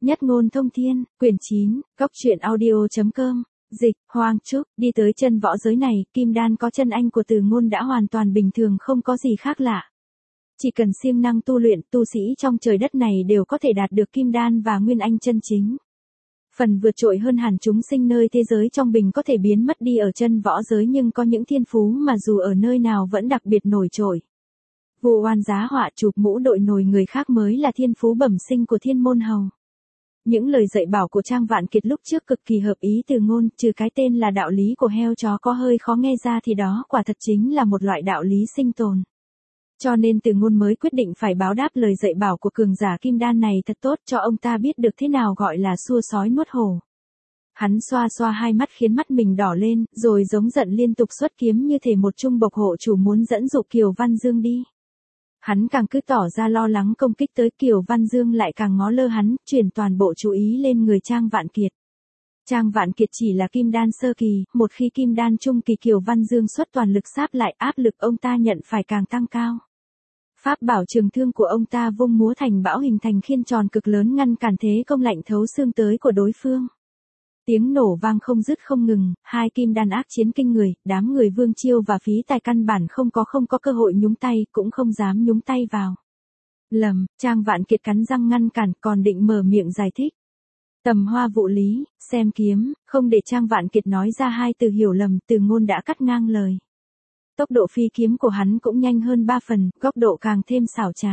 Nhất ngôn thông thiên, quyển 9, góc truyện audio.com, dịch, Hoang Trúc, đi tới chân võ giới này, kim đan có chân anh của Từ Ngôn đã hoàn toàn bình thường, không có gì khác lạ. Chỉ cần siêng năng tu luyện, tu sĩ trong trời đất này đều có thể đạt được kim đan và nguyên anh chân chính. Phần vượt trội hơn hẳn chúng sinh nơi thế giới trong bình có thể biến mất đi ở chân võ giới, nhưng có những thiên phú mà dù ở nơi nào vẫn đặc biệt nổi trội. Vụ oan giá họa chụp mũ đội nổi người khác mới là thiên phú bẩm sinh của Thiên Môn Hầu. Những lời dạy bảo của Trang Vạn Kiệt lúc trước cực kỳ hợp ý Từ Ngôn, trừ cái tên là đạo lý của heo chó có hơi khó nghe ra thì đó quả thật chính là một loại đạo lý sinh tồn. Cho nên Từ Ngôn mới quyết định phải báo đáp lời dạy bảo của cường giả kim đan này thật tốt, cho ông ta biết được thế nào gọi là xua sói nuốt hổ. Hắn xoa xoa hai mắt khiến mắt mình đỏ lên, rồi giống giận liên tục xuất kiếm như thể một trung bộc hộ chủ muốn dẫn dụ Kiều Văn Dương đi. Hắn càng cứ tỏ ra lo lắng công kích tới, Kiều Văn Dương lại càng ngó lơ hắn, chuyển toàn bộ chú ý lên người Trang Vạn Kiệt. Trang Vạn Kiệt chỉ là kim đan sơ kỳ, một khi kim đan trung kỳ Kiều Văn Dương xuất toàn lực sáp lại, áp lực ông ta nhận phải càng tăng cao. Pháp bảo trường thương của ông ta vung múa thành bão, hình thành khiên tròn cực lớn ngăn cản thế công lạnh thấu xương tới của đối phương. Tiếng nổ vang không dứt không ngừng, hai kim đan ác chiến kinh người, đám người Vương Chiêu và Phí Tài căn bản không có cơ hội nhúng tay, cũng không dám nhúng tay vào. Lầm, Trang Vạn Kiệt cắn răng ngăn cản, còn định mở miệng giải thích. Tầm Hoa Vụ Lý, xem kiếm, không để Trang Vạn Kiệt nói ra hai từ hiểu lầm, Từ Ngôn đã cắt ngang lời. Tốc độ phi kiếm của hắn cũng nhanh hơn 3 phần, góc độ càng thêm xảo trá.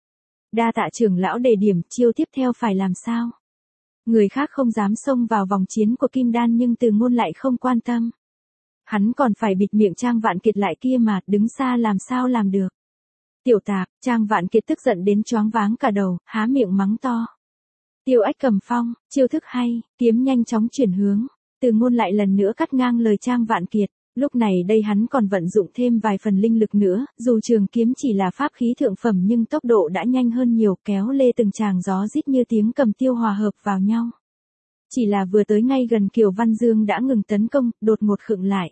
Đa tạ trưởng lão đề điểm, chiêu tiếp theo phải làm sao? Người khác không dám xông vào vòng chiến của kim đan, nhưng Từ Ngôn lại không quan tâm. Hắn còn phải bịt miệng Trang Vạn Kiệt lại kia mà, đứng xa làm sao làm được. Tiểu tạp, Trang Vạn Kiệt tức giận đến choáng váng cả đầu, há miệng mắng to. Tiêu Ách cầm phong, chiêu thức hay, kiếm nhanh chóng chuyển hướng. Từ Ngôn lại lần nữa cắt ngang lời Trang Vạn Kiệt. Lúc này đây hắn còn vận dụng thêm vài phần linh lực nữa, dù trường kiếm chỉ là pháp khí thượng phẩm nhưng tốc độ đã nhanh hơn nhiều, kéo lê từng tràng gió rít như tiếng cầm tiêu hòa hợp vào nhau. Chỉ là vừa tới ngay gần Kiều Văn Dương đã ngừng tấn công, đột ngột khựng lại.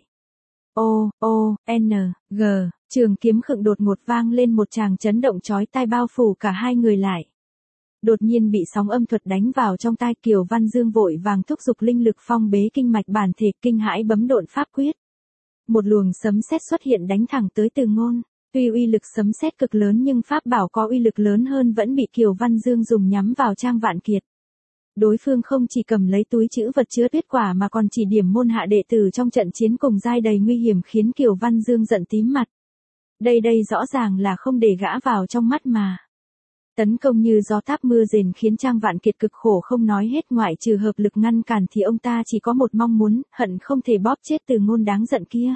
G, trường kiếm khựng đột ngột vang lên một tràng chấn động chói tai bao phủ cả hai người lại. Đột nhiên bị sóng âm thuật đánh vào trong tai, Kiều Văn Dương vội vàng thúc giục linh lực phong bế kinh mạch bản thể, kinh hãi bấm độn pháp quyết. Một luồng sấm sét xuất hiện đánh thẳng tới Từ Ngôn. Tuy uy lực sấm sét cực lớn nhưng pháp bảo có uy lực lớn hơn vẫn bị Kiều Văn Dương dùng nhắm vào Trang Vạn Kiệt. Đối phương không chỉ cầm lấy túi trữ vật chứa tuyết quả mà còn chỉ điểm môn hạ đệ tử trong trận chiến cùng giai đầy nguy hiểm, khiến Kiều Văn Dương giận tím mặt. Đây rõ ràng là không để gã vào trong mắt mà. Tấn công như gió táp mưa rền khiến Trang Vạn Kiệt cực khổ không nói hết, ngoại trừ hợp lực ngăn cản thì ông ta chỉ có một mong muốn, hận không thể bóp chết Từ Ngôn đáng giận kia.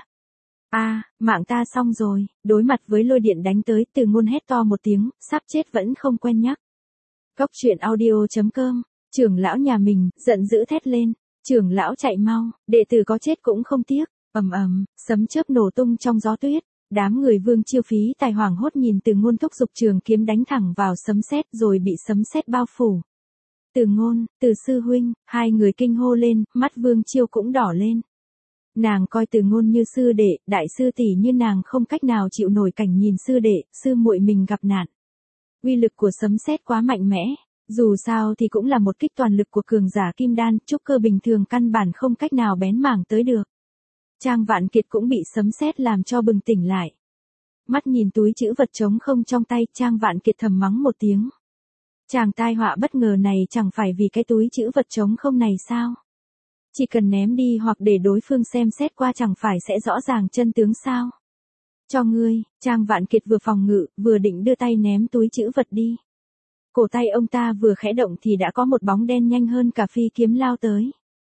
Mạng ta xong rồi, đối mặt với lôi điện đánh tới, Từ Ngôn hét to một tiếng, sắp chết vẫn không quen nhắc. Góc truyện audio.com, trưởng lão nhà mình, giận dữ thét lên, trưởng lão chạy mau, đệ tử có chết cũng không tiếc, sấm chớp nổ tung trong gió tuyết. Đám người Vương Chiêu Phí Tài hoảng hốt nhìn Từ Ngôn thúc giục trường kiếm đánh thẳng vào sấm sét rồi bị sấm sét bao phủ. Từ Ngôn, Từ sư huynh, hai người kinh hô lên, mắt Vương Chiêu cũng đỏ lên. Nàng coi Từ Ngôn như sư đệ, đại sư tỷ như nàng không cách nào chịu nổi cảnh nhìn sư đệ, sư muội mình gặp nạn. Uy lực của sấm sét quá mạnh mẽ, dù sao thì cũng là một kích toàn lực của cường giả kim đan, trúc cơ bình thường căn bản không cách nào bén mảng tới được. Trang Vạn Kiệt cũng bị sấm sét làm cho bừng tỉnh lại. Mắt nhìn túi trữ vật trống không trong tay, Trang Vạn Kiệt thầm mắng một tiếng. Chàng tai họa bất ngờ này chẳng phải vì cái túi trữ vật trống không này sao? Chỉ cần ném đi hoặc để đối phương xem xét qua chẳng phải sẽ rõ ràng chân tướng sao? Cho ngươi, Trang Vạn Kiệt vừa phòng ngự, vừa định đưa tay ném túi trữ vật đi. Cổ tay ông ta vừa khẽ động thì đã có một bóng đen nhanh hơn cả phi kiếm lao tới.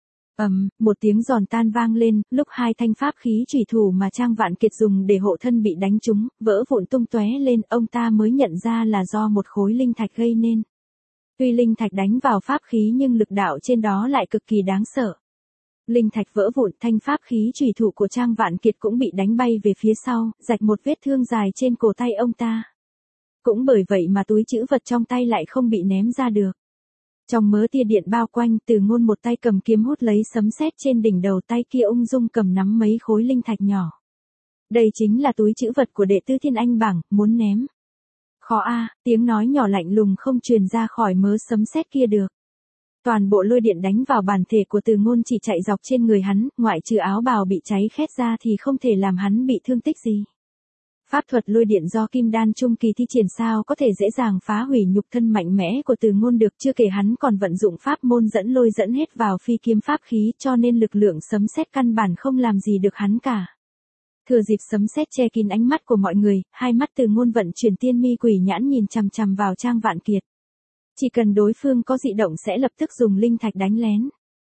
Một tiếng giòn tan vang lên, lúc hai thanh pháp khí chủy thủ mà Trang Vạn Kiệt dùng để hộ thân bị đánh trúng, vỡ vụn tung tóe lên, ông ta mới nhận ra là do một khối linh thạch gây nên. Tuy linh thạch đánh vào pháp khí nhưng lực đạo trên đó lại cực kỳ đáng sợ. Linh thạch vỡ vụn, thanh pháp khí chủy thủ của Trang Vạn Kiệt cũng bị đánh bay về phía sau, rạch một vết thương dài trên cổ tay ông ta. Cũng bởi vậy mà túi trữ vật trong tay lại không bị ném ra được. Trong mớ tia điện bao quanh, Từ Ngôn một tay cầm kiếm hút lấy sấm sét trên đỉnh đầu, tay kia ung dung cầm nắm mấy khối linh thạch nhỏ. Đây chính là túi trữ vật của đệ tử Thiên Anh bảng, muốn ném. Khó a, tiếng nói nhỏ lạnh lùng không truyền ra khỏi mớ sấm sét kia được. Toàn bộ lôi điện đánh vào bản thể của Từ Ngôn chỉ chạy dọc trên người hắn, ngoại trừ áo bào bị cháy khét ra thì không thể làm hắn bị thương tích gì. Pháp thuật lôi điện do kim đan trung kỳ thi triển sao có thể dễ dàng phá hủy nhục thân mạnh mẽ của Từ Ngôn được, chưa kể hắn còn vận dụng pháp môn dẫn lôi dẫn hết vào phi kiếm pháp khí, cho nên lực lượng sấm sét căn bản không làm gì được hắn cả. Thừa dịp sấm sét che kín ánh mắt của mọi người, hai mắt Từ Ngôn vận chuyển tiên mi quỷ nhãn nhìn chằm chằm vào Trang Vạn Kiệt. Chỉ cần đối phương có dị động sẽ lập tức dùng linh thạch đánh lén.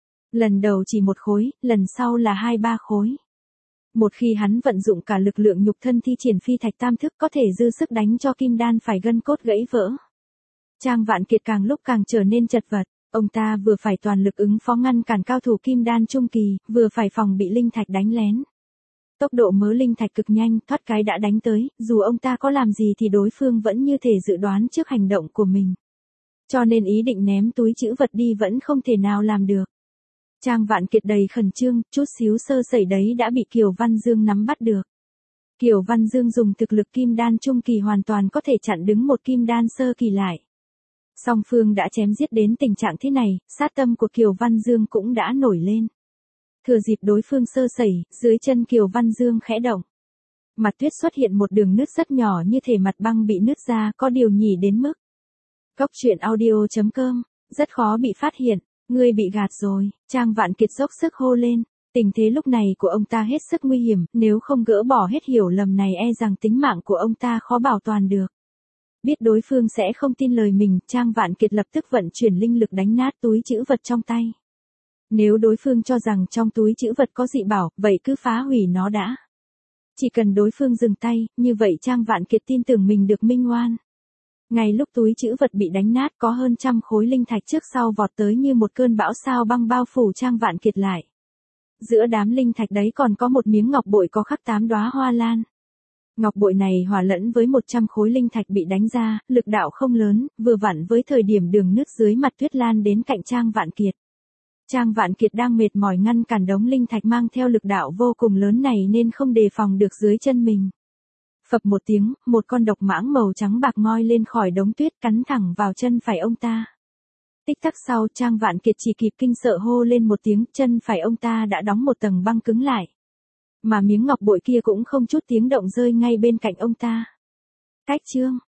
Lần đầu chỉ một khối, lần sau là 2-3 khối. Một khi hắn vận dụng cả lực lượng nhục thân thi triển phi thạch tam thức có thể dư sức đánh cho kim đan phải gân cốt gãy vỡ. Trang Vạn Kiệt càng lúc càng trở nên chật vật, ông ta vừa phải toàn lực ứng phó ngăn cản cao thủ kim đan trung kỳ, vừa phải phòng bị linh thạch đánh lén. Tốc độ mớ linh thạch cực nhanh, thoát cái đã đánh tới, dù ông ta có làm gì thì đối phương vẫn như thể dự đoán trước hành động của mình. Cho nên ý định ném túi trữ vật đi vẫn không thể nào làm được. Trang Vạn Kiệt đầy khẩn trương, chút xíu sơ sẩy đấy đã bị Kiều Văn Dương nắm bắt được. Kiều Văn Dương dùng thực lực kim đan trung kỳ hoàn toàn có thể chặn đứng một kim đan sơ kỳ lại. Song phương đã chém giết đến tình trạng thế này, sát tâm của Kiều Văn Dương cũng đã nổi lên. Thừa dịp đối phương sơ sẩy, dưới chân Kiều Văn Dương khẽ động. Mặt tuyết xuất hiện một đường nứt rất nhỏ như thể mặt băng bị nứt ra, có điều nhỉ đến mức. Cốc truyện audio.com, rất khó bị phát hiện, ngươi bị gạt rồi, Trang Vạn Kiệt dốc sức hô lên. Tình thế lúc này của ông ta hết sức nguy hiểm, nếu không gỡ bỏ hết hiểu lầm này e rằng tính mạng của ông ta khó bảo toàn được. Biết đối phương sẽ không tin lời mình, Trang Vạn Kiệt lập tức vận chuyển linh lực đánh nát túi trữ vật trong tay. Nếu đối phương cho rằng trong túi trữ vật có dị bảo, vậy cứ phá hủy nó đã. Chỉ cần đối phương dừng tay, như vậy Trang Vạn Kiệt tin tưởng mình được minh oan. Ngay lúc túi trữ vật bị đánh nát có hơn 100 khối linh thạch trước sau vọt tới như một cơn bão sao băng bao phủ Trang Vạn Kiệt lại. Giữa đám linh thạch đấy còn có một miếng ngọc bội có khắc 8 đóa hoa lan. Ngọc bội này hòa lẫn với 100 khối linh thạch bị đánh ra, lực đạo không lớn, vừa vặn với thời điểm đường nứt dưới mặt tuyết lan đến cạnh Trang Vạn Kiệt. Trang Vạn Kiệt đang mệt mỏi ngăn cản đống linh thạch mang theo lực đạo vô cùng lớn này nên không đề phòng được dưới chân mình. Phập một tiếng, một con độc mãng màu trắng bạc ngoi lên khỏi đống tuyết cắn thẳng vào chân phải ông ta. Tích tắc sau Trang Vạn Kiệt chỉ kịp kinh sợ hô lên một tiếng, chân phải ông ta đã đóng một tầng băng cứng lại. Mà miếng ngọc bội kia cũng không chút tiếng động rơi ngay bên cạnh ông ta. Cách chương